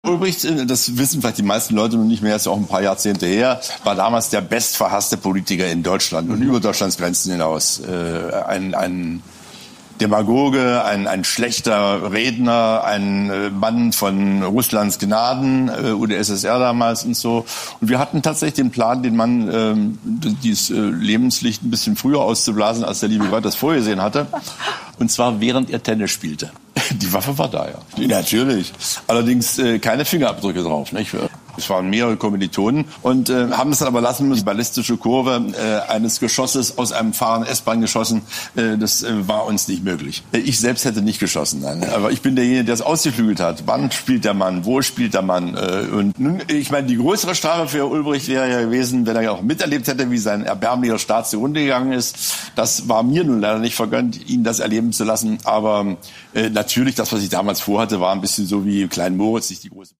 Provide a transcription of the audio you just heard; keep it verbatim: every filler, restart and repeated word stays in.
Ulbricht, das wissen vielleicht die meisten Leute noch nicht mehr, ist ja auch ein paar Jahrzehnte her, war damals der bestverhasste Politiker in Deutschland und über Deutschlands Grenzen hinaus. Äh, ein, ein Demagoge, ein, ein schlechter Redner, ein Mann von Russlands Gnaden, äh, U d S S R damals und so. Und wir hatten tatsächlich den Plan, den Mann ähm, dieses äh, Lebenslicht ein bisschen früher auszublasen, als der liebe Gott das vorgesehen hatte. Und zwar während er Tennis spielte. Die Waffe war da, ja. Natürlich. Allerdings äh, keine Fingerabdrücke drauf, nicht? Es waren mehrere Kommilitonen und äh, haben es dann aber lassen müssen. Ballistische Kurve äh, eines Geschosses aus einem fahrenden S-Bahn geschossen, äh, das äh, war uns nicht möglich. Ich selbst hätte nicht geschossen, nein. Aber ich bin derjenige, der es ausgeflügelt hat. Wann spielt der Mann? Wo spielt der Mann? Äh, und nun, ich meine, die größere Strafe für Ulbricht wäre ja gewesen, wenn er ja auch miterlebt hätte, wie sein erbärmlicher Staat zugrunde gegangen ist. Das war mir nun leider nicht vergönnt, ihn das erleben zu lassen. Aber äh, natürlich, das, was ich damals vorhatte, war ein bisschen so wie Klein Moritz, nicht die große